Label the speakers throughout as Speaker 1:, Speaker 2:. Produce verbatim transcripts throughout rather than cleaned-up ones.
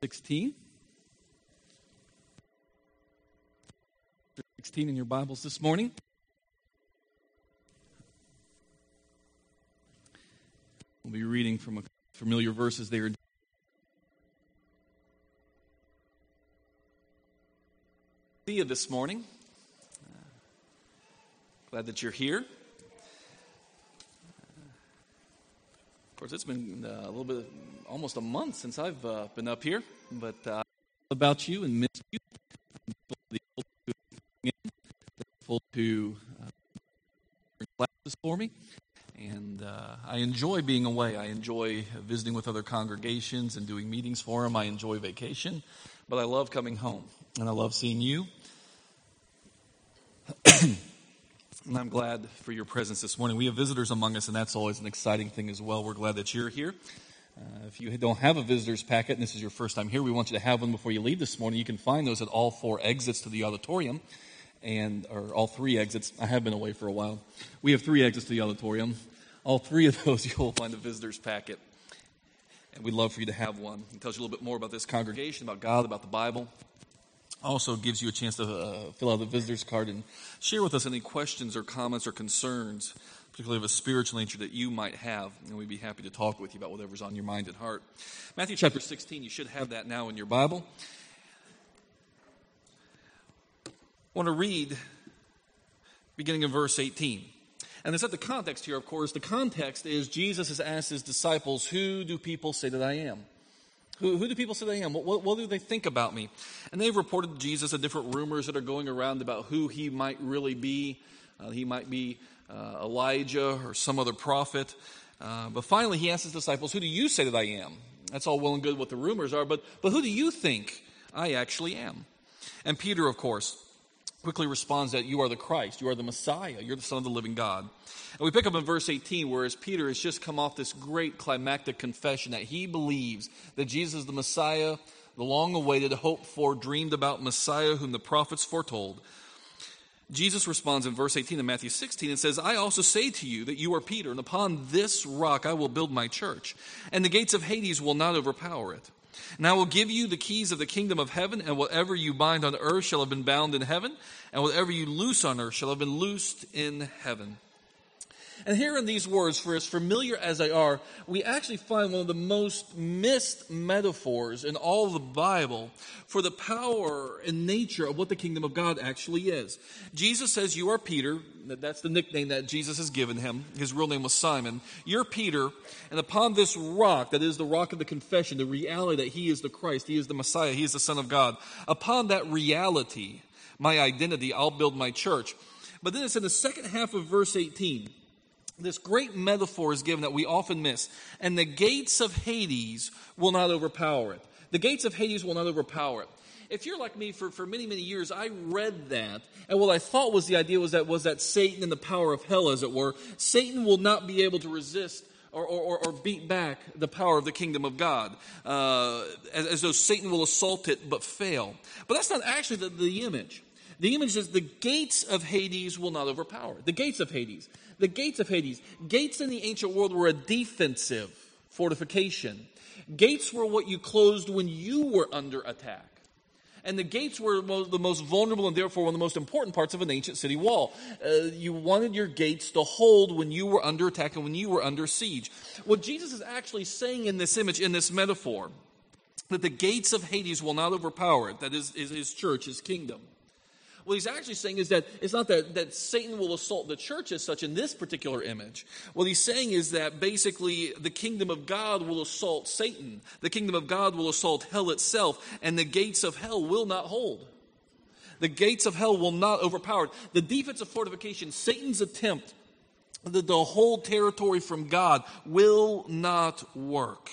Speaker 1: sixteen. sixteen in your Bibles this morning. We'll be reading from a familiar verses there. See you this morning. Uh, glad that you're here. Uh, of course, it's been uh, a little bit, almost a month since I've uh, been up here, but uh, about you and miss you. I'm to uh, classes for me, and uh, I enjoy being away. I enjoy visiting with other congregations and doing meetings for them. I enjoy vacation, but I love coming home, and I love seeing you. And I'm glad for your presence this morning. We have visitors among us, and that's always an exciting thing as well. We're glad that you're here. Uh, if you don't have a visitor's packet, and this is your first time here, we want you to have one before you leave this morning. You can find those at all four exits to the auditorium. And or all three exits. I have been away for a while. We have three exits to the auditorium. All three of those you'll find a visitor's packet. And we'd love for you to have one. It tells you a little bit more about this congregation, about God, about the Bible. Also gives you a chance to uh, fill out the visitor's card and share with us any questions or comments or concerns, particularly of a spiritual nature that you might have. And we'd be happy to talk with you about whatever's on your mind and heart. Matthew chapter sixteen, you should have that now in your Bible. I want to read beginning in verse eighteen. And to set the context here, of course, the context is Jesus has asked his disciples, who do people say that I am? Who, who do people say that I am? What, what, what do they think about me? And they've reported to Jesus the different rumors that are going around about who he might really be. Uh, he might be uh, Elijah or some other prophet. Uh, but finally, he asks his disciples, who do you say that I am? That's all well and good what the rumors are, but, but who do you think I actually am? And Peter, of course, quickly responds that you are the Christ, you are the Messiah, you're the Son of the living God. And we pick up in verse eighteen, whereas Peter has just come off this great climactic confession that he believes that Jesus is the Messiah, the long-awaited, hoped-for, dreamed about Messiah whom the prophets foretold. Jesus responds in verse eighteen of Matthew sixteen and says, I also say to you that you are Peter, and upon this rock I will build my church, and the gates of Hades will not overpower it. And I will give you the keys of the kingdom of heaven, and whatever you bind on earth shall have been bound in heaven, and whatever you loose on earth shall have been loosed in heaven. And here in these words, for as familiar as they are, we actually find one of the most missed metaphors in all of the Bible for the power and nature of what the kingdom of God actually is. Jesus says, you are Peter. That's the nickname that Jesus has given him. His real name was Simon. You're Peter, and upon this rock, that is the rock of the confession, the reality that he is the Christ, he is the Messiah, he is the Son of God, upon that reality, my identity, I'll build my church. But then it's in the second half of verse eighteen, this great metaphor is given that we often miss. And the gates of Hades will not overpower it. The gates of Hades will not overpower it. If you're like me, for, for many, many years, I read that. And what I thought was the idea was that was that Satan and the power of hell, as it were, Satan will not be able to resist or, or, or beat back the power of the kingdom of God. Uh, as, as though Satan will assault it but fail. But that's not actually the, the image. The image is the gates of Hades will not overpower. The gates of Hades. The gates of Hades. Gates in the ancient world were a defensive fortification. Gates were what you closed when you were under attack. And the gates were the most vulnerable and therefore one of the most important parts of an ancient city wall. Uh, you wanted your gates to hold when you were under attack and when you were under siege. What Jesus is actually saying in this image, in this metaphor, that the gates of Hades will not overpower it. That is, is his church, his kingdom. What he's actually saying is that it's not that, that Satan will assault the church as such in this particular image. What he's saying is that basically the kingdom of God will assault Satan. The kingdom of God will assault hell itself, and the gates of hell will not hold. The gates of hell will not overpower it. The defensive fortification, Satan's attempt to, to hold territory from God, will not work.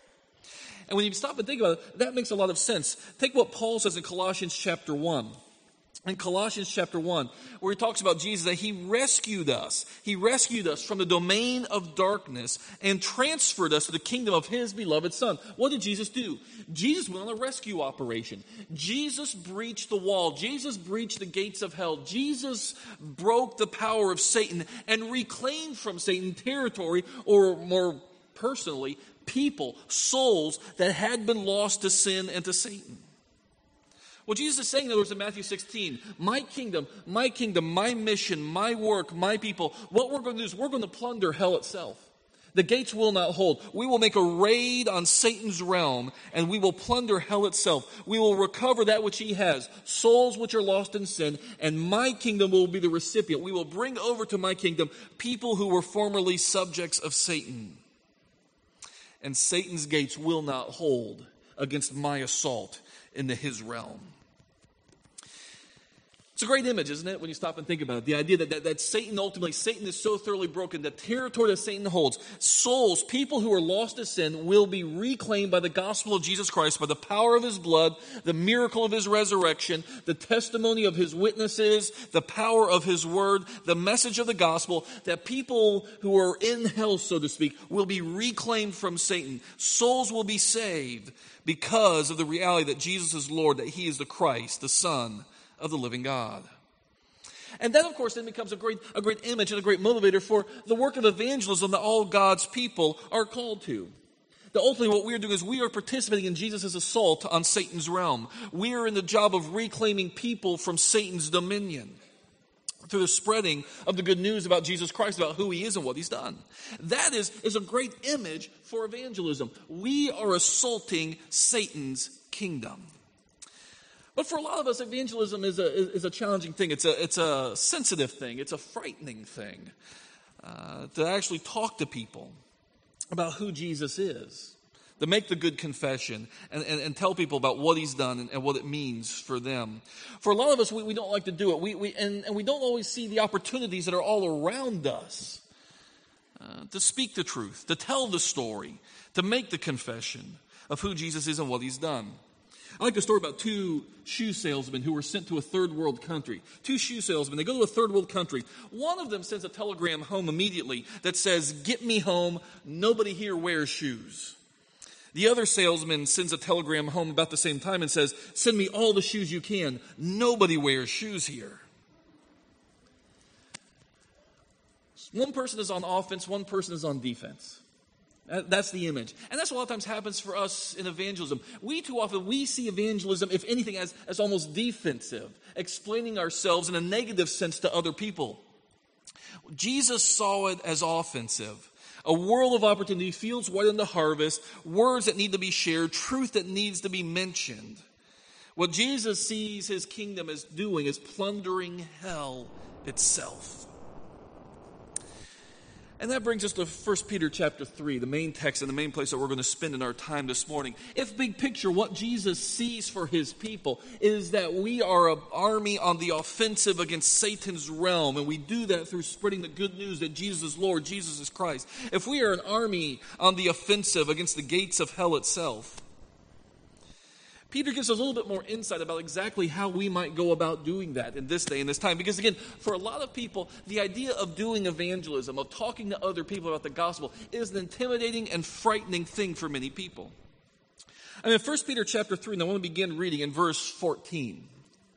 Speaker 1: And when you stop and think about it, that makes a lot of sense. Take what Paul says in Colossians chapter one. In Colossians chapter one, where he talks about Jesus, that he rescued us. He rescued us from the domain of darkness and transferred us to the kingdom of his beloved Son. What did Jesus do? Jesus went on a rescue operation. Jesus breached the wall. Jesus breached the gates of hell. Jesus broke the power of Satan and reclaimed from Satan territory, or more personally, people, souls that had been lost to sin and to Satan. What Jesus is saying, in other words, in Matthew sixteen, my kingdom, my kingdom, my mission, my work, my people, what we're going to do is we're going to plunder hell itself. The gates will not hold. We will make a raid on Satan's realm, and we will plunder hell itself. We will recover that which he has, souls which are lost in sin, and my kingdom will be the recipient. We will bring over to my kingdom people who were formerly subjects of Satan. And Satan's gates will not hold against my assault into his realm. It's a great image, isn't it, when you stop and think about it? The idea that, that, that Satan, ultimately, Satan is so thoroughly broken, the territory that Satan holds, souls, people who are lost to sin, will be reclaimed by the gospel of Jesus Christ, by the power of his blood, the miracle of his resurrection, the testimony of his witnesses, the power of his word, the message of the gospel, that people who are in hell, so to speak, will be reclaimed from Satan. Souls will be saved because of the reality that Jesus is Lord, that he is the Christ, the Son of the living God. And that, of course, then becomes a great, a great image and a great motivator for the work of evangelism that all God's people are called to. That ultimately what we are doing is we are participating in Jesus' assault on Satan's realm. We are in the job of reclaiming people from Satan's dominion through the spreading of the good news about Jesus Christ, about who he is and what he's done. That is, is a great image for evangelism. We are assaulting Satan's kingdom. But for a lot of us, evangelism is a, is a challenging thing. It's a, it's a sensitive thing. It's a frightening thing uh, to actually talk to people about who Jesus is, to make the good confession and, and, and tell people about what he's done and, and what it means for them. For a lot of us, we, we don't like to do it. We, we, and, and we don't always see the opportunities that are all around us uh, to speak the truth, to tell the story, to make the confession of who Jesus is and what he's done. I like the story about two shoe salesmen who were sent to a third world country. Two shoe salesmen, they go to a third world country. One of them sends a telegram home immediately that says, "Get me home, nobody here wears shoes." The other salesman sends a telegram home about the same time and says, "Send me all the shoes you can, nobody wears shoes here." One person is on offense, one person is on defense. That's the image. And that's what a lot of times happens for us in evangelism. We too often, we see evangelism, if anything, as, as almost defensive, explaining ourselves in a negative sense to other people. Jesus saw it as offensive. A world of opportunity, fields white in the harvest, words that need to be shared, truth that needs to be mentioned. What Jesus sees his kingdom as doing is plundering hell itself. And that brings us to First Peter chapter three, the main text and the main place that we're going to spend in our time this morning. If big picture, what Jesus sees for his people is that we are an army on the offensive against Satan's realm, and we do that through spreading the good news that Jesus is Lord, Jesus is Christ. If we are an army on the offensive against the gates of hell itself, Peter gives us a little bit more insight about exactly how we might go about doing that in this day and this time. Because again, for a lot of people, the idea of doing evangelism, of talking to other people about the gospel, is an intimidating and frightening thing for many people. And in First Peter chapter three, and I want to begin reading in verse fourteen.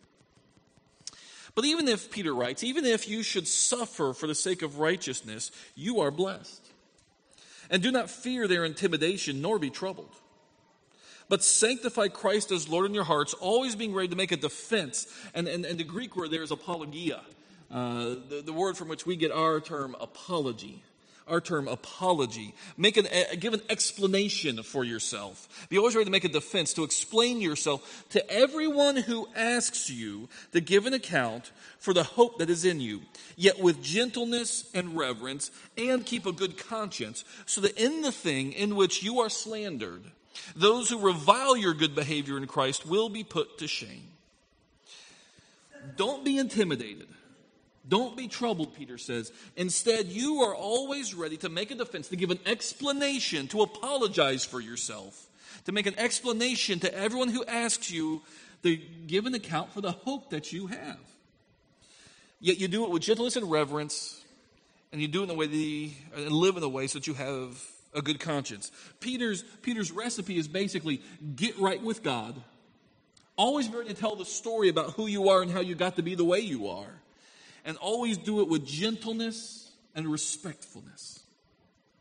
Speaker 1: But even if, Peter writes, even if you should suffer for the sake of righteousness, you are blessed. And do not fear their intimidation, nor be troubled. But sanctify Christ as Lord in your hearts, always being ready to make a defense. And, and, and the Greek word there is apologia, uh, the, the word from which we get our term apology. Our term apology. Make an, uh, give an explanation for yourself. Be always ready to make a defense, to explain yourself to everyone who asks you to give an account for the hope that is in you, yet with gentleness and reverence, and keep a good conscience, so that in the thing in which you are slandered, those who revile your good behavior in Christ will be put to shame. Don't be intimidated. Don't be troubled, Peter says. Instead, you are always ready to make a defense, to give an explanation, to apologize for yourself, to make an explanation to everyone who asks you to give an account for the hope that you have. Yet you do it with gentleness and reverence, and you do it in a way that you, and live in a way so that you have a good conscience. Peter's, Peter's recipe is basically get right with God. Always be ready to tell the story about who you are and how you got to be the way you are. And always do it with gentleness and respectfulness.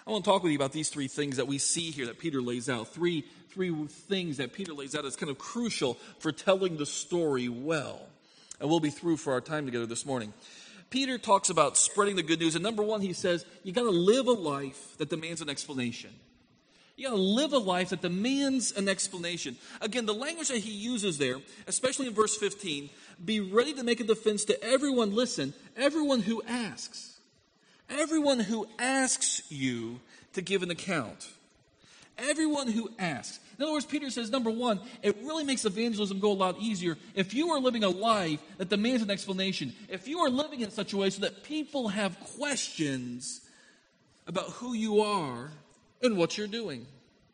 Speaker 1: I want to talk with you about these three things that we see here that Peter lays out. Three, three things that Peter lays out as kind of crucial for telling the story well. And we'll be through for our time together this morning. Peter talks about spreading the good news. And number one, he says, you got to live a life that demands an explanation. You got to live a life that demands an explanation. Again, the language that he uses there, especially in verse fifteen, be ready to make a defense to everyone, listen, everyone who asks. Everyone who asks you to give an account. Everyone who asks. In other words, Peter says, number one, it really makes evangelism go a lot easier if you are living a life that demands an explanation. If you are living in such a way so that people have questions about who you are and what you're doing.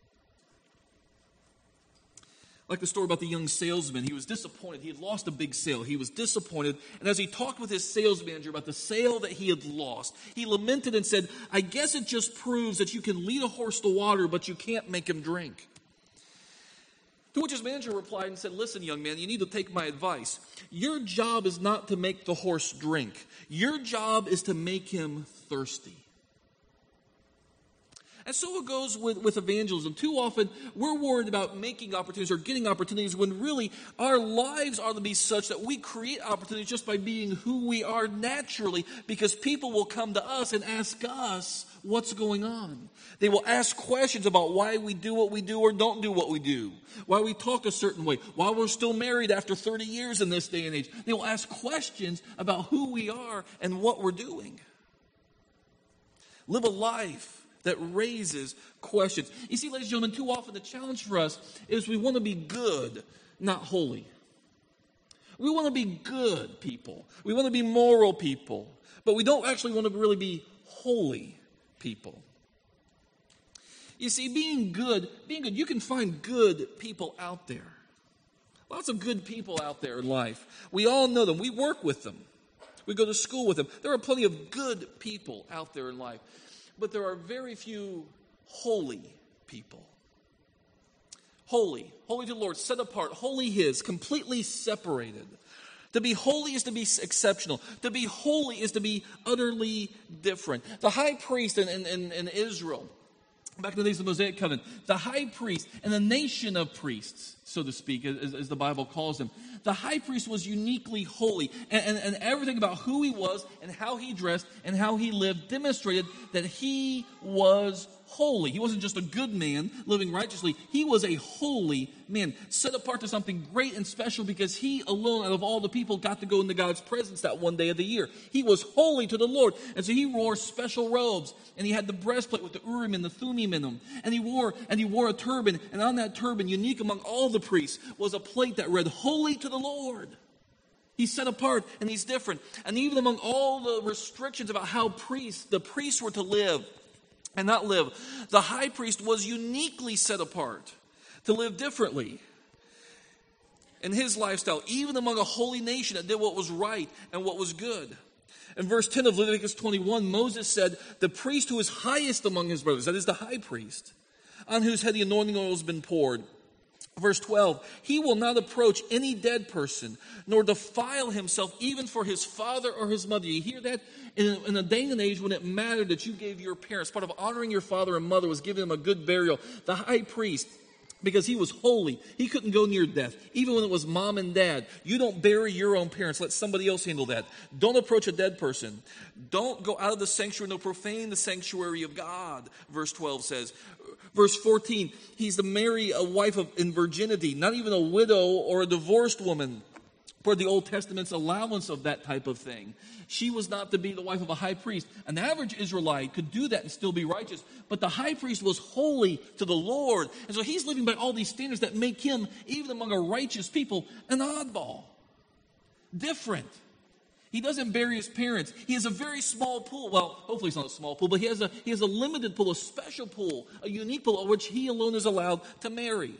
Speaker 1: Like the story about the young salesman. He was disappointed. He had lost a big sale. He was disappointed. And as he talked with his sales manager about the sale that he had lost, he lamented and said, I guess it just proves that you can lead a horse to water, but you can't make him drink. To which his manager replied and said, listen, young man, you need to take my advice. Your job is not to make the horse drink. Your job is to make him thirsty. And so it goes with, with evangelism. Too often, we're worried about making opportunities or getting opportunities when really our lives ought to be such that we create opportunities just by being who we are naturally, because people will come to us and ask us what's going on. They will ask questions about why we do what we do or don't do what we do, why we talk a certain way, why we're still married after thirty years in this day and age. They will ask questions about who we are and what we're doing. Live a life that raises questions. You see, ladies and gentlemen, too often the challenge for us is we want to be good, not holy. We want to be good people. We want to be moral people. But we don't actually want to really be holy people. You see, being good, being good, you can find good people out there. Lots of good people out there in life. We all know them. We work with them. We go to school with them. There are plenty of good people out there in life. But there are very few holy people. Holy, holy to the Lord, set apart, holy His, completely separated. To be holy is to be exceptional. To be holy is to be utterly different. The high priest in, in, in, in Israel, back in the days of the Mosaic Covenant, the high priest and the nation of priests, so to speak, as, as the Bible calls them, the high priest was uniquely holy, and, and, and everything about who he was and how he dressed and how he lived demonstrated that he was holy. He wasn't just a good man living righteously. He was a holy man, set apart to something great and special because he alone out of all the people got to go into God's presence that one day of the year. He was holy to the Lord, and so he wore special robes, and he had the breastplate with the Urim and the Thummim in them, and he wore and he wore a turban, and on that turban, unique among all the priests, was a plate that read, "Holy to the Lord." He's set apart and he's different. And even among all the restrictions about how priests, the priests were to live and not live, the high priest was uniquely set apart to live differently in his lifestyle, even among a holy nation that did what was right and what was good. In verse ten of Leviticus twenty-one, Moses said, the priest who is highest among his brothers, that is the high priest, on whose head the anointing oil has been poured. Verse twelve, he will not approach any dead person, nor defile himself even for his father or his mother. You hear that? In a, in a day and age when it mattered that you gave your parents, part of honoring your father and mother was giving them a good burial. The high priest, because he was holy, he couldn't go near death. Even when it was mom and dad, you don't bury your own parents. Let somebody else handle that. Don't approach a dead person. Don't go out of the sanctuary, no profane the sanctuary of God, verse twelve says. Verse fourteen, he's to marry a wife of, in virginity, not even a widow or a divorced woman, per the Old Testament's allowance of that type of thing. She was not to be the wife of a high priest. An average Israelite could do that and still be righteous, but the high priest was holy to the Lord. And so he's living by all these standards that make him, even among a righteous people, an oddball. Different. He doesn't bury his parents. He has a very small pool. Well, hopefully it's not a small pool, but he has a he has a limited pool, a special pool, a unique pool, which he alone is allowed to marry.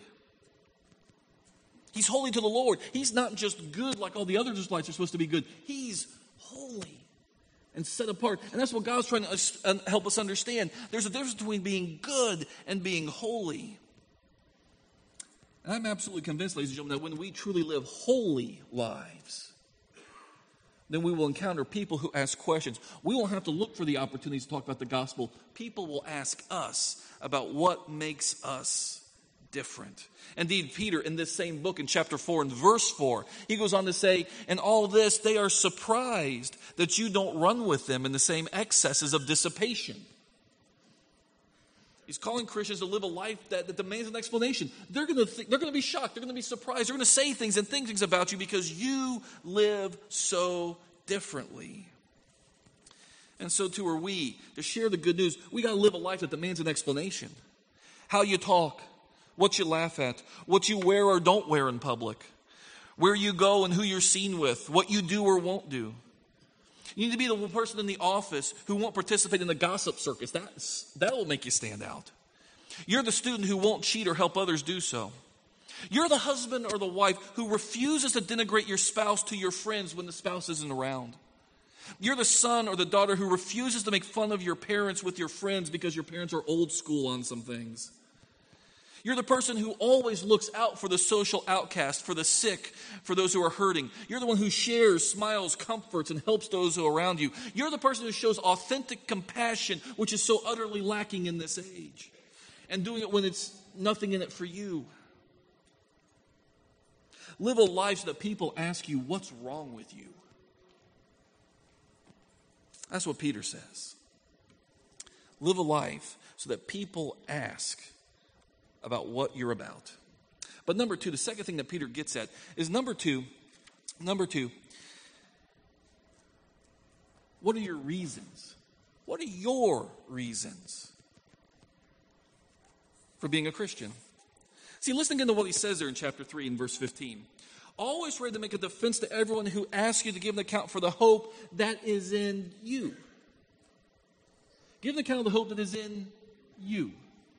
Speaker 1: He's holy to the Lord. He's not just good like all the other Israelites are supposed to be good. He's holy and set apart. And that's what God's trying to help us understand. There's a difference between being good and being holy. And I'm absolutely convinced, ladies and gentlemen, that when we truly live holy lives, then we will encounter people who ask questions. We won't have to look for the opportunities to talk about the gospel. People will ask us about what makes us different. Indeed, Peter, in this same book, in chapter four, in verse four, he goes on to say, in all this, they are surprised that you don't run with them in the same excesses of dissipation. He's calling Christians to live a life that, that demands an explanation. They're going to th- they're going to be shocked. They're going to be surprised. They're going to say things and think things about you because you live so differently. And so too are we. To share the good news, we got to live a life that demands an explanation. How you talk, what you laugh at, what you wear or don't wear in public, where you go and who you're seen with, what you do or won't do. You need to be the person in the office who won't participate in the gossip circus. That's, that will make you stand out. You're the student who won't cheat or help others do so. You're the husband or the wife who refuses to denigrate your spouse to your friends when the spouse isn't around. You're the son or the daughter who refuses to make fun of your parents with your friends because your parents are old school on some things. You're the person who always looks out for the social outcast, for the sick, for those who are hurting. You're the one who shares, smiles, comforts, and helps those who are around you. You're the person who shows authentic compassion, which is so utterly lacking in this age, and doing it when it's nothing in it for you. Live a life so that people ask you, what's wrong with you? That's what Peter says. Live a life so that people ask about what you're about. But number two, the second thing that Peter gets at is number two, number two, what are your reasons? What are your reasons for being a Christian? See, listen again to what he says there in chapter three in verse fifteen. Always ready to make a defense to everyone who asks you to give an account for the hope that is in you. Give an account of the hope that is in you.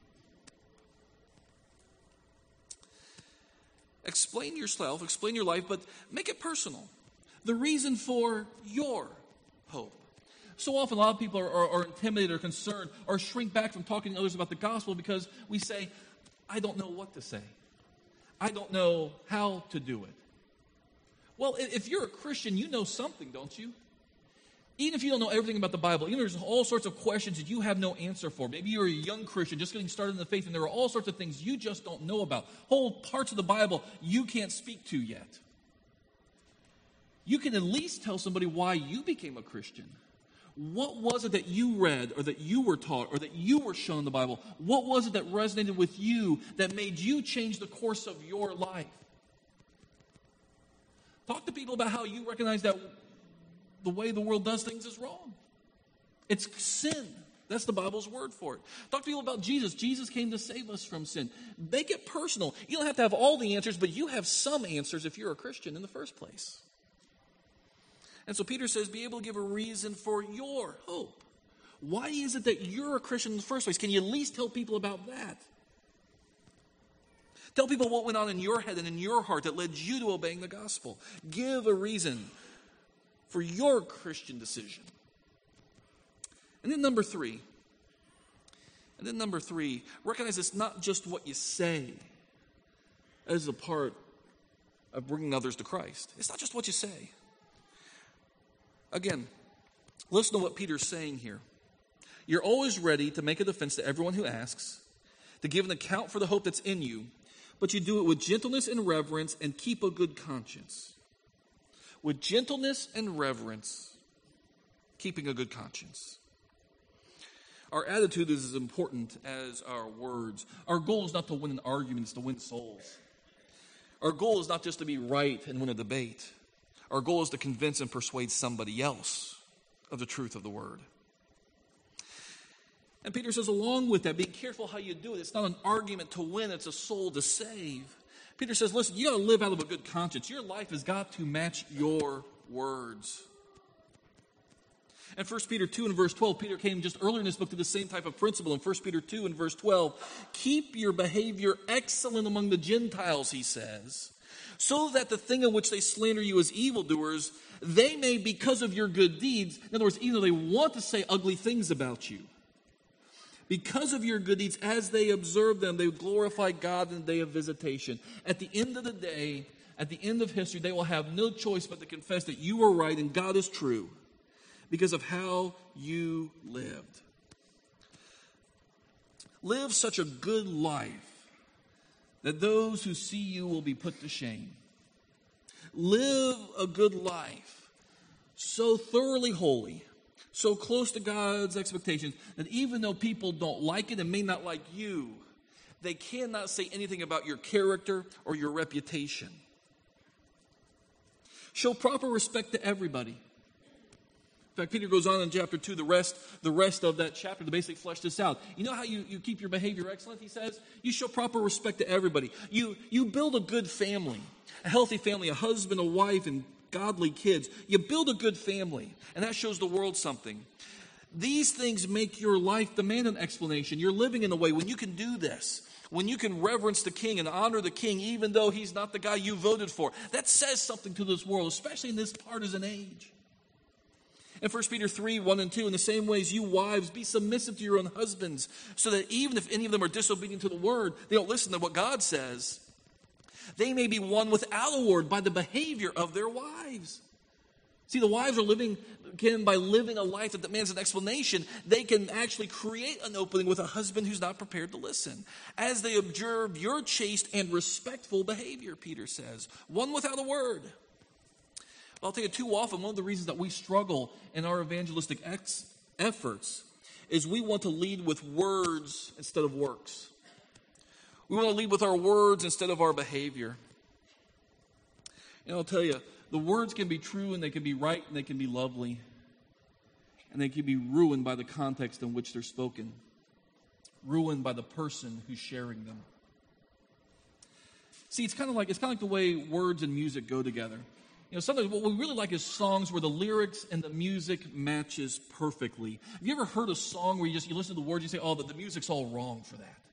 Speaker 1: Explain yourself, explain your life, but make it personal. The reason for your hope. So often a lot of people are, are, are intimidated or concerned or shrink back from talking to others about the gospel because we say, I don't know what to say. I don't know how to do it. Well, if you're a Christian, you know something, don't you? Even if you don't know everything about the Bible, even if there's all sorts of questions that you have no answer for. Maybe you're a young Christian just getting started in the faith and there are all sorts of things you just don't know about. Whole parts of the Bible you can't speak to yet. You can at least tell somebody why you became a Christian. What was it that you read or that you were taught or that you were shown in the Bible? What was it that resonated with you that made you change the course of your life? Talk to people about how you recognize that the way the world does things is wrong. It's sin. That's the Bible's word for it. Talk to people about Jesus. Jesus came to save us from sin. Make it personal. You don't have to have all the answers, but you have some answers if you're a Christian in the first place. And so Peter says, be able to give a reason for your hope. Why is it that you're a Christian in the first place? Can you at least tell people about that? Tell people what went on in your head and in your heart that led you to obeying the gospel. Give a reason for your Christian decision. And then number three, and then number three, recognize it's not just what you say as a part of bringing others to Christ. It's not just what you say. Again, listen to what Peter's saying here. You're always ready to make a defense to everyone who asks, to give an account for the hope that's in you, but you do it with gentleness and reverence and keep a good conscience. With gentleness and reverence, keeping a good conscience. Our attitude is as important as our words. Our goal is not to win an argument, it's to win souls. Our goal is not just to be right and win a debate. Our goal is to convince and persuade somebody else of the truth of the word. And Peter says, along with that, be careful how you do it. It's not an argument to win, it's a soul to save. Peter says, listen, you got to live out of a good conscience. Your life has got to match your words. In First Peter two and verse twelve, Peter came just earlier in this book to the same type of principle. In First Peter two and verse twelve, keep your behavior excellent among the Gentiles, he says, so that the thing in which they slander you as evildoers, they may, because of your good deeds, in other words, even though they want to say ugly things about you, because of your good deeds, as they observe them, they glorify God in the day of visitation. At the end of the day, at the end of history, they will have no choice but to confess that you are right and God is true because of how you lived. Live such a good life that those who see you will be put to shame. Live a good life so thoroughly holy, so close to God's expectations, that even though people don't like it and may not like you, they cannot say anything about your character or your reputation. Show proper respect to everybody. In fact, Peter goes on in chapter two, the rest, the rest of that chapter to basically flesh this out. You know how you, you keep your behavior excellent, he says? You show proper respect to everybody. You, you build a good family, a healthy family, a husband, a wife, and godly kids. You build a good family, and that shows the world something. These things make your life demand an explanation. You're living in a way when you can do this, when you can reverence the king and honor the king, even though he's not the guy you voted for. That says something to this world, especially in this partisan age. In First Peter three, one and two, in the same ways, you wives, be submissive to your own husbands, so that even if any of them are disobedient to the word, they don't listen to what God says, they may be won without a word by the behavior of their wives. See, the wives are living, can, by living a life that demands an explanation, they can actually create an opening with a husband who's not prepared to listen. As they observe your chaste and respectful behavior, Peter says, one without a word. Well, I'll tell you, too often, one of the reasons that we struggle in our evangelistic ex- efforts is we want to lead with words instead of works. We want to lead with our words instead of our behavior. And I'll tell you, the words can be true and they can be right and they can be lovely. And they can be ruined by the context in which they're spoken. Ruined by the person who's sharing them. See, it's kind of like it's kind of like the way words and music go together. You know, sometimes what we really like is songs where the lyrics and the music matches perfectly. Have you ever heard a song where you just you listen to the words and you say, oh, but the music's all wrong for that?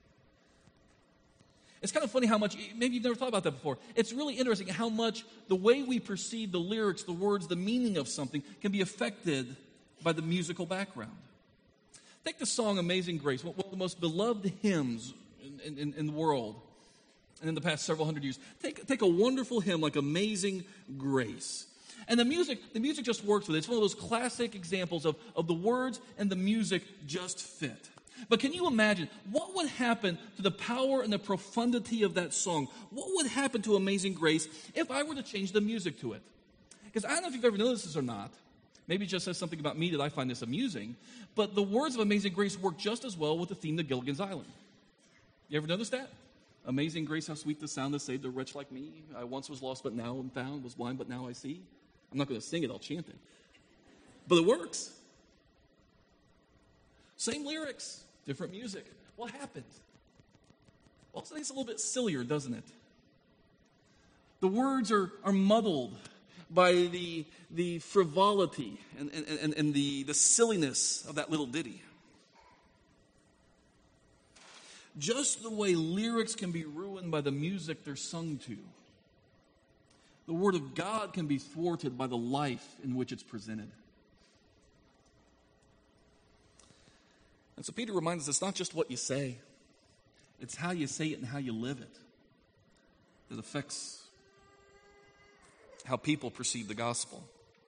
Speaker 1: It's kind of funny how much, maybe you've never thought about that before. It's really interesting how much the way we perceive the lyrics, the words, the meaning of something can be affected by the musical background. Take the song Amazing Grace, one of the most beloved hymns in, in, in the world and in the past several hundred years. Take, take a wonderful hymn like Amazing Grace. And the music, the music just works with it. It's one of those classic examples of, of the words and the music just fit. But can you imagine what would happen to the power and the profundity of that song? What would happen to Amazing Grace if I were to change the music to it? Because I don't know if you've ever noticed this or not. Maybe it just says something about me that I find this amusing. But the words of Amazing Grace work just as well with the theme of Gilligan's Island. You ever notice that? Amazing Grace, how sweet the sound that saved a wretch like me. I once was lost, but now am found, was blind, but now I see. I'm not going to sing it, I'll chant it. But it works. Same lyrics, different music. What happened? Well, I think it's a little bit sillier, doesn't it? The words are, are muddled by the, the frivolity and, and, and, and the, the silliness of that little ditty. Just the way lyrics can be ruined by the music they're sung to, the Word of God can be thwarted by the life in which it's presented. And so Peter reminds us it's not just what you say, it's how you say it and how you live it that affects how people perceive the gospel.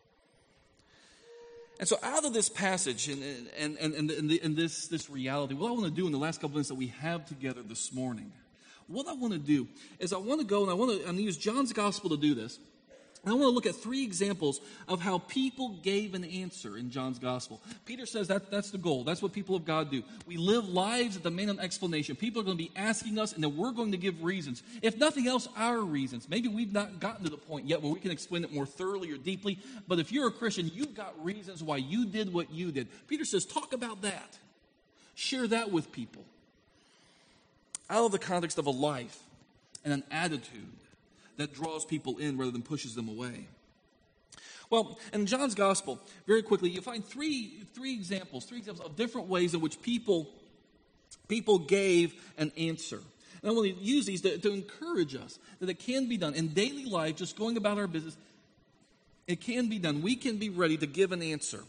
Speaker 1: And so out of this passage and, and, and, and, and, the, and this, this reality, what I want to do in the last couple minutes that we have together this morning, what I want to do is I want to go and I want to, I'm going to use John's gospel to do this. And I want to look at three examples of how people gave an answer in John's gospel. Peter says that that's the goal. That's what people of God do. We live lives that demand an explanation. People are going to be asking us, and then we're going to give reasons. If nothing else, our reasons. Maybe we've not gotten to the point yet where we can explain it more thoroughly or deeply. But if you're a Christian, you've got reasons why you did what you did. Peter says, talk about that. Share that with people. Out of the context of a life and an attitude that draws people in rather than pushes them away. Well, in John's gospel, very quickly, you find three, three examples, three examples of different ways in which people, people gave an answer. And I want to use these to, to encourage us that it can be done in daily life, just going about our business. It can be done. We can be ready to give an answer.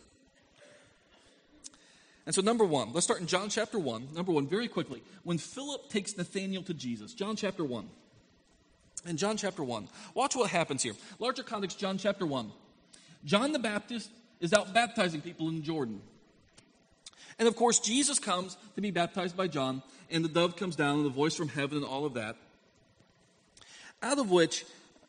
Speaker 1: And so number one, let's start in John chapter one. Number one, very quickly, when Philip takes Nathanael to Jesus, John chapter one. in John chapter one. Watch what happens here. Larger context, John chapter one. John the Baptist is out baptizing people in Jordan. And of course, Jesus comes to be baptized by John, and the dove comes down, and the voice from heaven, and all of that. Out of which,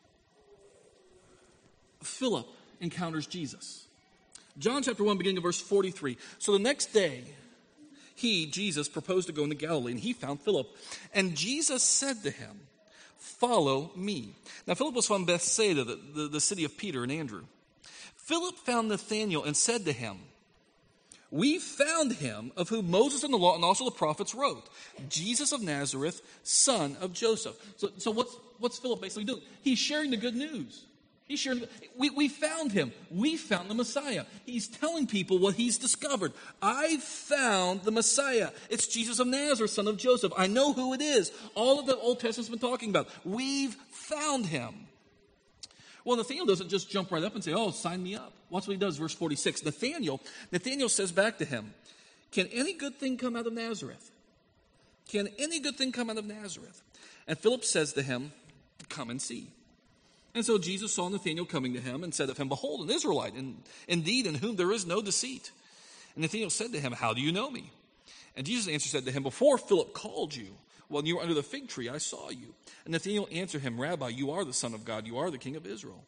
Speaker 1: Philip encounters Jesus. John chapter one, beginning of verse forty-three. So the next day, he, Jesus, proposed to go into Galilee, and he found Philip. And Jesus said to him, "Follow me." Now, Philip was from Bethsaida, the, the, the city of Peter and Andrew. Philip found Nathanael and said to him, "We found him of whom Moses and the law and also the prophets wrote, Jesus of Nazareth, son of Joseph." So, so what's, what's Philip basically doing? He's sharing the good news. He's sharing, we, we found him. We found the Messiah. He's telling people what he's discovered. I found the Messiah. It's Jesus of Nazareth, son of Joseph. I know who it is. All of the Old Testament's been talking about. We've found him. Well, Nathanael doesn't just jump right up and say, "Oh, sign me up." Watch what he does, verse forty-six. Nathanael, Nathanael says back to him, "Can any good thing come out of Nazareth? Can any good thing come out of Nazareth?" And Philip says to him, "Come and see." And so Jesus saw Nathanael coming to him and said of him, "Behold, an Israelite, and indeed in whom there is no deceit." And Nathanael said to him, "How do you know me?" And Jesus answered, said to him, "Before Philip called you, when you were under the fig tree, I saw you." And Nathanael answered him, "Rabbi, you are the Son of God. You are the King of Israel."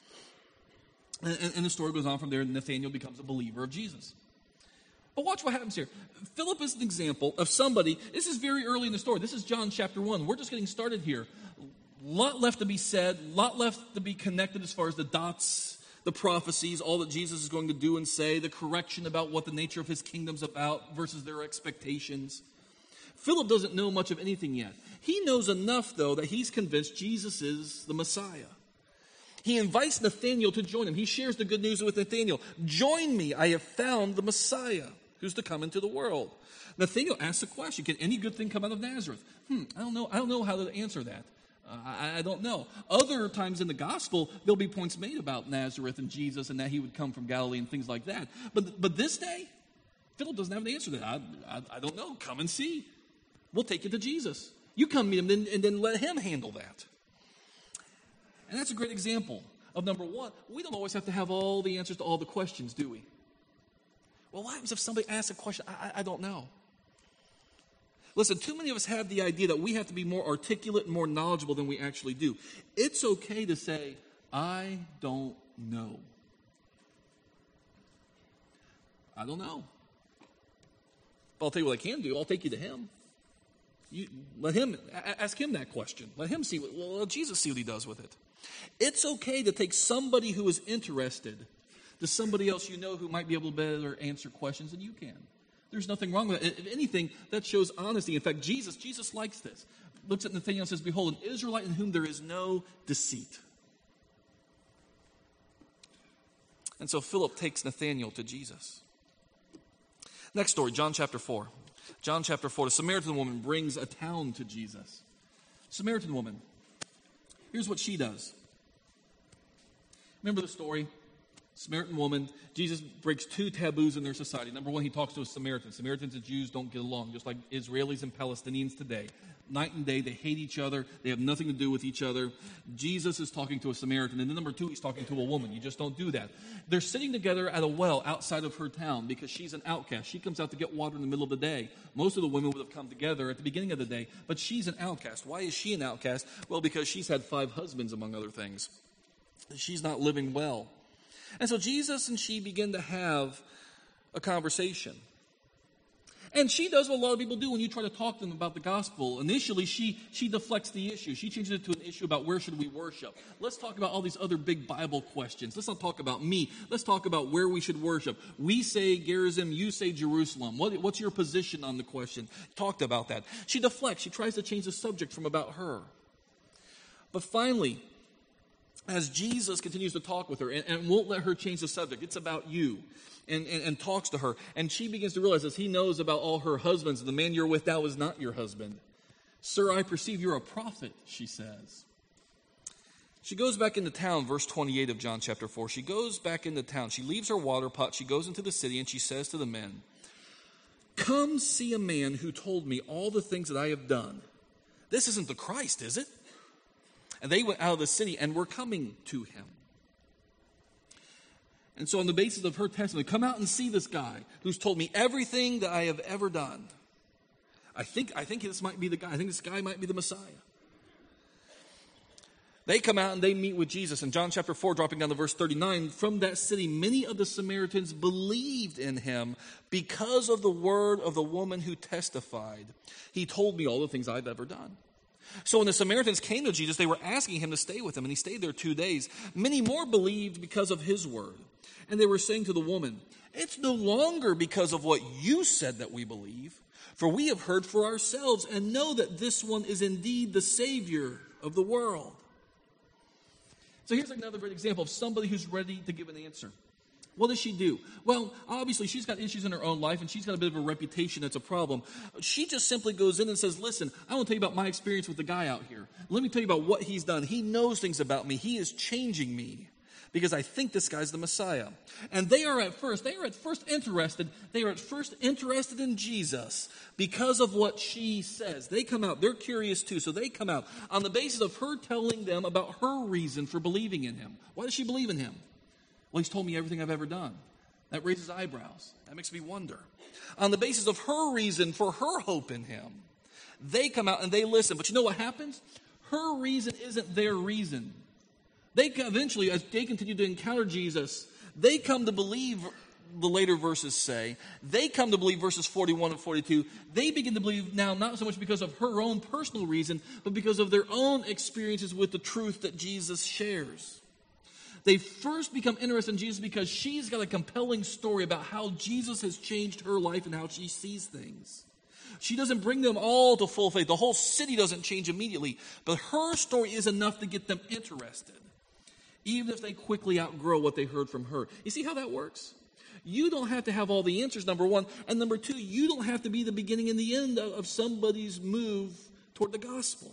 Speaker 1: And, and, and the story goes on from there, and Nathanael becomes a believer of Jesus. But watch what happens here. Philip is an example of somebody. This is very early in the story. This is John chapter one. We're just getting started here. Lot left to be said, lot left to be connected as far as the dots, the prophecies, all that Jesus is going to do and say, the correction about what the nature of his kingdom's about versus their expectations. Philip doesn't know much of anything yet. He knows enough, though, that he's convinced Jesus is the Messiah. He invites Nathanael to join him. He shares the good news with Nathanael. "Join me, I have found the Messiah who's to come into the world." Nathanael asks a question: "Can any good thing come out of Nazareth?" Hmm, I don't know. I don't know how to answer that. Uh, I, I don't know. Other times in the gospel, there'll be points made about Nazareth and Jesus and that he would come from Galilee and things like that. But but this day, Philip doesn't have an answer to that. I, I, I don't know. Come and see. We'll take you to Jesus. You come meet him and, and then let him handle that. And that's a great example of, number one, we don't always have to have all the answers to all the questions, do we? Well, what happens if somebody asks a question? I, I, I don't know. Listen, too many of us have the idea that we have to be more articulate and more knowledgeable than we actually do. It's okay to say, "I don't know. I don't know." But I'll tell you what I can do. I'll take you to him. You, let him, ask him that question. Let him see, what, well, let Jesus see what he does with it. It's okay to take somebody who is interested to somebody else you know who might be able to better answer questions than you can. There's nothing wrong with that. If anything, that shows honesty. In fact, Jesus, Jesus likes this. Looks at Nathanael and says, "Behold, an Israelite in whom there is no deceit." And so Philip takes Nathanael to Jesus. Next story, John chapter four. John chapter four, the Samaritan woman brings a town to Jesus. Samaritan woman. Here's what she does. Remember the story? Samaritan woman. Jesus breaks two taboos in their society. Number one, he talks to a Samaritan. Samaritans and Jews don't get along, just like Israelis and Palestinians today. Night and day, they hate each other. They have nothing to do with each other. Jesus is talking to a Samaritan. And then number two, he's talking to a woman. You just don't do that. They're sitting together at a well outside of her town because she's an outcast. She comes out to get water in the middle of the day. Most of the women would have come together at the beginning of the day, but she's an outcast. Why is she an outcast? Well, because she's had five husbands, among other things. She's not living well. And so Jesus and she begin to have a conversation. And she does what a lot of people do when you try to talk to them about the gospel. Initially, she, she deflects the issue. She changes it to an issue about where should we worship. Let's talk about all these other big Bible questions. Let's not talk about me. Let's talk about where we should worship. We say Gerizim, you say Jerusalem. What, what's your position on the question? Talked about that. She deflects. She tries to change the subject from about her. But finally, as Jesus continues to talk with her and, and won't let her change the subject, it's about you, and, and, and talks to her, and she begins to realize as he knows about all her husbands, the man you're with now is not your husband. "Sir, I perceive you're a prophet," she says. She goes back into town, verse twenty-eight of John chapter four. She goes back into town. She leaves her water pot. She goes into the city, and she says to the men, "Come see a man who told me all the things that I have done. This isn't the Christ, is it?" And they went out of the city and were coming to him. And so on the basis of her testimony, come out and see this guy who's told me everything that I have ever done. I think, I think this might be the guy. I think this guy might be the Messiah. They come out and they meet with Jesus. In John chapter four, dropping down to verse thirty-nine, from that city, many of the Samaritans believed in him because of the word of the woman who testified. He told me all the things I've ever done. So when the Samaritans came to Jesus, they were asking him to stay with them, and he stayed there two days. Many more believed because of his word. And they were saying to the woman, it's no longer because of what you said that we believe, for we have heard for ourselves and know that this one is indeed the Savior of the world. So here's another great example of somebody who's ready to give an answer. What does she do? Well, obviously, she's got issues in her own life, and she's got a bit of a reputation that's a problem. She just simply goes in and says, listen, I want to tell you about my experience with the guy out here. Let me tell you about what he's done. He knows things about me. He is changing me because I think this guy's the Messiah. And they are at first, they are at first interested, they are at first interested in Jesus because of what she says. They come out, they're curious too, so they come out on the basis of her telling them about her reason for believing in him. Why does she believe in him? Well, he's told me everything I've ever done. That raises eyebrows. That makes me wonder. On the basis of her reason for her hope in him, they come out and they listen. But you know what happens? Her reason isn't their reason. They eventually, as they continue to encounter Jesus, they come to believe, the later verses say, they come to believe verses forty-one and forty-two. They begin to believe now not so much because of her own personal reason, but because of their own experiences with the truth that Jesus shares. They first become interested in Jesus because she's got a compelling story about how Jesus has changed her life and how she sees things. She doesn't bring them all to full faith. The whole city doesn't change immediately. But her story is enough to get them interested, even if they quickly outgrow what they heard from her. You see how that works? You don't have to have all the answers, number one. And number two, you don't have to be the beginning and the end of somebody's move toward the gospel.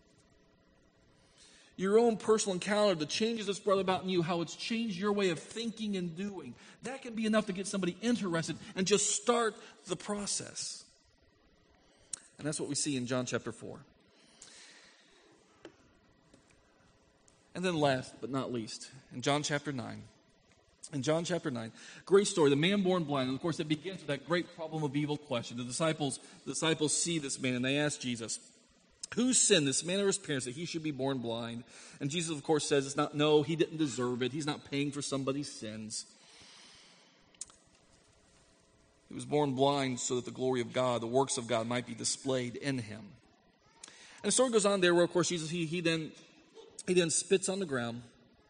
Speaker 1: Your own personal encounter, the changes that's brought about in you, how it's changed your way of thinking and doing, that can be enough to get somebody interested and just start the process. And that's what we see in John chapter four. And then last but not least, in John chapter nine. In John chapter nine, great story, the man born blind. And of course, it begins with that great problem of evil question. The disciples, the disciples see this man and they ask Jesus, who sinned, this man or his parents, that he should be born blind? And Jesus, of course, says it's not, no, he didn't deserve it. He's not paying for somebody's sins. He was born blind so that the glory of God, the works of God, might be displayed in him. And the story goes on there where, of course, Jesus, he, he then he then spits on the ground.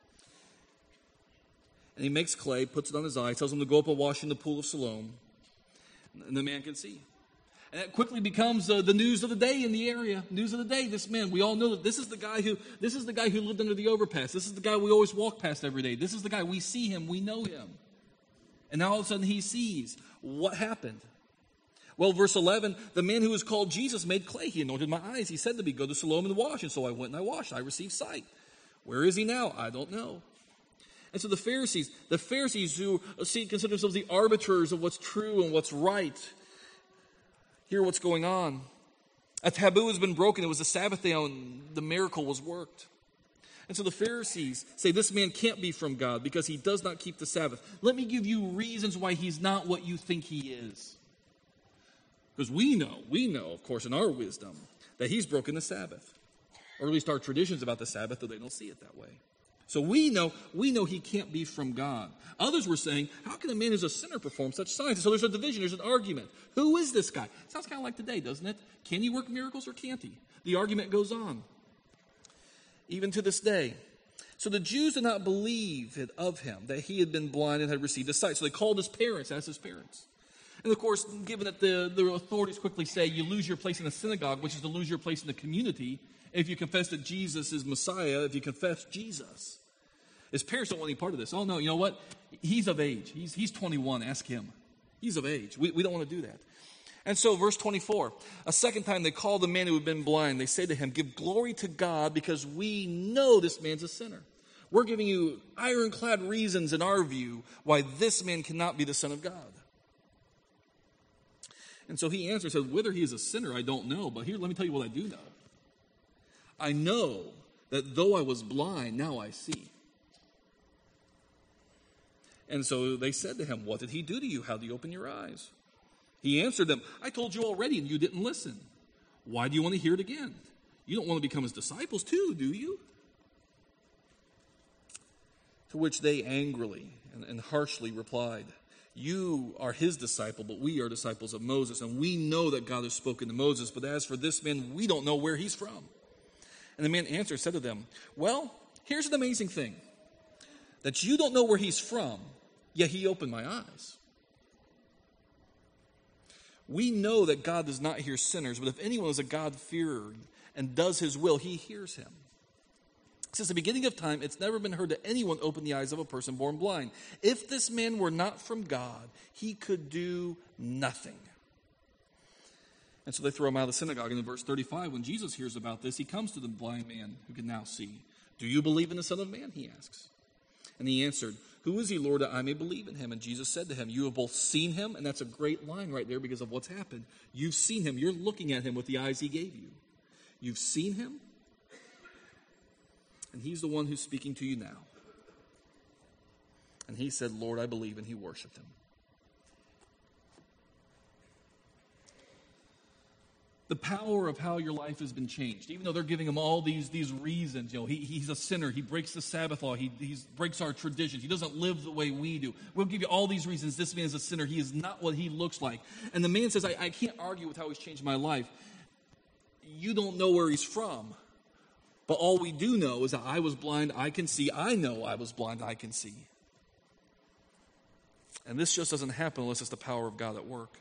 Speaker 1: And he makes clay, puts it on his eye, tells him to go up and wash in the pool of Siloam. And the man can see. And that quickly becomes uh, the news of the day in the area. News of the day. This man, we all know that this is the guy who this is the guy who lived under the overpass. This is the guy we always walk past every day. This is the guy, we see him, we know him. And now all of a sudden he sees. What happened? Well, verse eleven, the man who was called Jesus made clay. He anointed my eyes. He said to me, go to Siloam and wash. And so I went and I washed. I received sight. Where is he now? I don't know. And so the Pharisees, the Pharisees who see, consider themselves the arbiters of what's true and what's right, hear what's going on. A taboo has been broken. It was the Sabbath day and the miracle was worked. And so the Pharisees say this man can't be from God because he does not keep the Sabbath. Let me give you reasons why he's not what you think he is. Because we know, we know, of course, in our wisdom, that he's broken the Sabbath. Or at least our traditions about the Sabbath, though they don't see it that way. So we know, we know he can't be from God. Others were saying, how can a man who's a sinner perform such signs? And so there's a division, there's an argument. Who is this guy? Sounds kind of like today, doesn't it? Can he work miracles or can't he? The argument goes on. Even to this day. So the Jews did not believe it of him, that he had been blind and had received his sight. So they called his parents, asked his parents. And of course, given that the, the authorities quickly say you lose your place in the synagogue, which is to lose your place in the community, if you confess that Jesus is Messiah, if you confess Jesus. His parents don't want any part of this. Oh, no, you know what? He's of age. He's, he's twenty-one. Ask him. He's of age. We, we don't want to do that. And so, verse twenty-four, a second time they called the man who had been blind. They say to him, give glory to God because we know this man's a sinner. We're giving you ironclad reasons in our view why this man cannot be the Son of God. And so he answered, says, whether he is a sinner, I don't know. But here, let me tell you what I do know. I know that though I was blind, now I see. And so they said to him, what did he do to you? How did he open your eyes? He answered them, I told you already, and you didn't listen. Why do you want to hear it again? You don't want to become his disciples too, do you? To which they angrily and, and harshly replied, you are his disciple, but we are disciples of Moses, and we know that God has spoken to Moses, but as for this man, we don't know where he's from. And the man answered, said to them, well, here's an amazing thing, that you don't know where he's from, yet he opened my eyes. We know that God does not hear sinners, but if anyone is a God-fearer and does his will, he hears him. Since the beginning of time, it's never been heard that anyone opened the eyes of a person born blind. If this man were not from God, he could do nothing. And so they throw him out of the synagogue. And in verse thirty-five, when Jesus hears about this, he comes to the blind man who can now see. Do you believe in the Son of Man? He asks. And he answered, who is he, Lord, that I may believe in him? And Jesus said to him, you have both seen him, and that's a great line right there because of what's happened. You've seen him. You're looking at him with the eyes he gave you. You've seen him, and he's the one who's speaking to you now. And he said, Lord, I believe, and he worshiped him. The power of how your life has been changed, even though they're giving him all these, these reasons. You know, he, he's a sinner. He breaks the Sabbath law. He he's, breaks our traditions. He doesn't live the way we do. We'll give you all these reasons. This man is a sinner. He is not what he looks like. And the man says, I, I can't argue with how he's changed my life. You don't know where he's from. But all we do know is that I was blind, I can see. I know I was blind, I can see. And this just doesn't happen unless it's the power of God at work.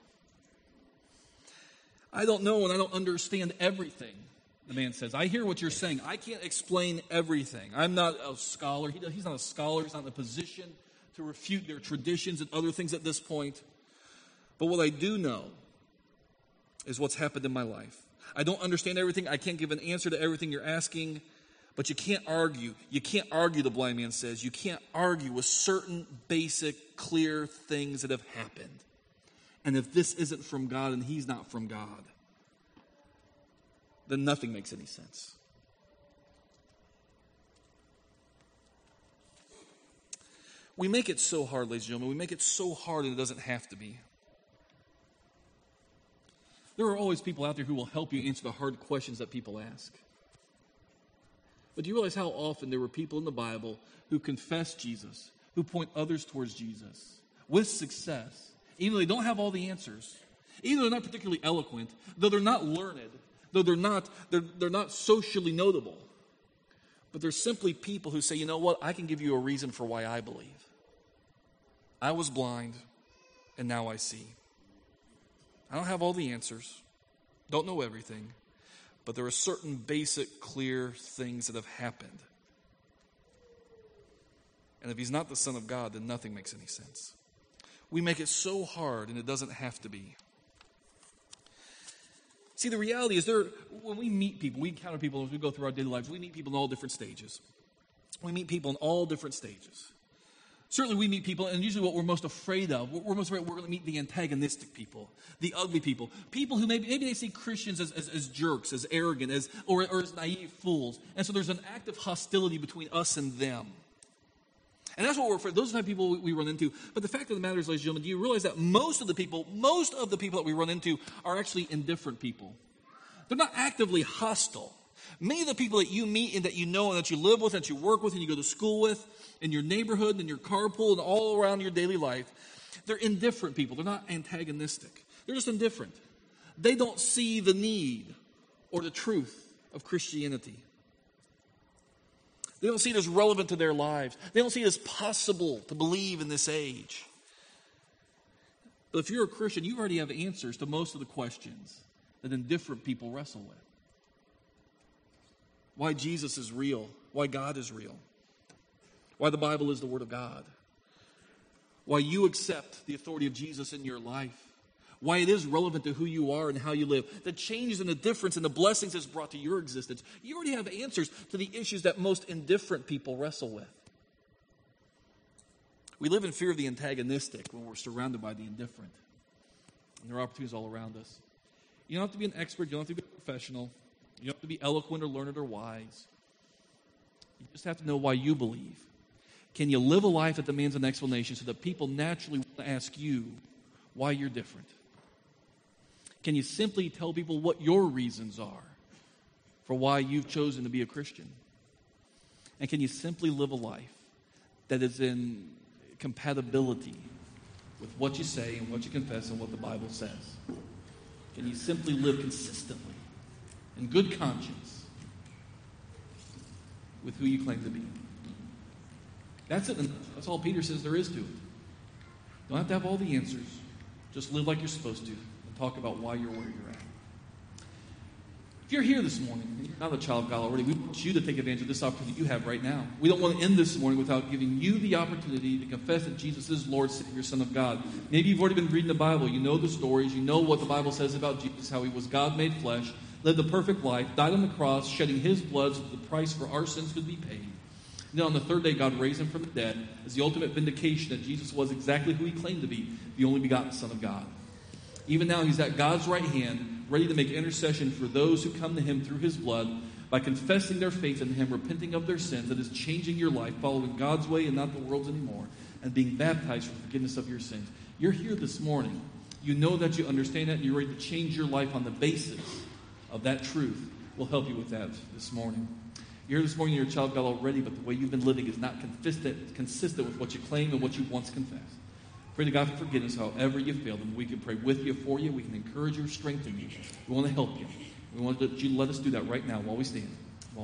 Speaker 1: I don't know and I don't understand everything, the man says. I hear what you're saying. I can't explain everything. I'm not a scholar. He, he's not a scholar. He's not in a position to refute their traditions and other things at this point. But what I do know is what's happened in my life. I don't understand everything. I can't give an answer to everything you're asking. But you can't argue. You can't argue, the blind man says. You can't argue with certain basic, clear things that have happened. And if this isn't from God and he's not from God, then nothing makes any sense. We make it so hard, ladies and gentlemen. We make it so hard and it doesn't have to be. There are always people out there who will help you answer the hard questions that people ask. But do you realize how often there were people in the Bible who confess Jesus, who point others towards Jesus with success, even though they don't have all the answers, even though they're not particularly eloquent, though they're not learned, though they're not, they're, they're not socially notable. But they're simply people who say, you know what, I can give you a reason for why I believe. I was blind, and now I see. I don't have all the answers, don't know everything, but there are certain basic, clear things that have happened. And if he's not the Son of God, then nothing makes any sense. We make it so hard, and it doesn't have to be. See, the reality is there, when we meet people, we encounter people as we go through our daily lives, we meet people in all different stages. We meet people in all different stages. Certainly we meet people, and usually what we're most afraid of, we're most afraid we're going to meet the antagonistic people, the ugly people, people who maybe maybe they see Christians as, as, as jerks, as arrogant, as or, or as naive fools. And so there's an active hostility between us and them. And that's what we're afraid. Those are the type of people we, we run into. But the fact of the matter is, ladies and gentlemen, do you realize that most of the people, most of the people that we run into are actually indifferent people? They're not actively hostile. Many of the people that you meet and that you know and that you live with, and that you work with, and you go to school with, in your neighborhood, in your carpool, and all around your daily life, they're indifferent people. They're not antagonistic. They're just indifferent. They don't see the need or the truth of Christianity. They don't see it as relevant to their lives. They don't see it as possible to believe in this age. But if you're a Christian, you already have answers to most of the questions that indifferent people wrestle with. Why Jesus is real. Why God is real. Why the Bible is the Word of God. Why you accept the authority of Jesus in your life. Why it is relevant to who you are and how you live. The changes and the difference and the blessings it's brought to your existence. You already have answers to the issues that most indifferent people wrestle with. We live in fear of the antagonistic when we're surrounded by the indifferent. And there are opportunities all around us. You don't have to be an expert. You don't have to be a professional. You don't have to be eloquent or learned or wise. You just have to know why you believe. Can you live a life that demands an explanation so that people naturally want to ask you why you're different? Can you simply tell people what your reasons are for why you've chosen to be a Christian? And can you simply live a life that is in compatibility with what you say and what you confess and what the Bible says? Can you simply live consistently in good conscience with who you claim to be? That's it. That's all Peter says there is to it. Don't have to have all the answers. Just live like you're supposed to and talk about why you're where you're at. If you're here this morning, and you're not a child of God already, we want you to take advantage of this opportunity you have right now. We don't want to end this morning without giving you the opportunity to confess that Jesus is Lord, Savior, Son of God. Maybe you've already been reading the Bible. You know the stories. You know what the Bible says about Jesus, how he was God made flesh, lived a perfect life, died on the cross, shedding his blood so that the price for our sins could be paid. And then on the third day, God raised him from the dead as the ultimate vindication that Jesus was exactly who he claimed to be, the only begotten Son of God. Even now, he's at God's right hand, ready to make intercession for those who come to him through his blood by confessing their faith in him, repenting of their sins, that is changing your life, following God's way and not the world's anymore, and being baptized for forgiveness of your sins. You're here this morning. You know that you understand that, and you're ready to change your life on the basis of that truth. We'll help you with that this morning. You're here this morning, you're a child of God already, but the way you've been living is not consistent, consistent with what you claim and what you once confessed. Pray to God for forgiveness however you failed, and we can pray with you, for you. We can encourage you, strengthen you. We want to help you. We want to let you let us do that right now while we stand.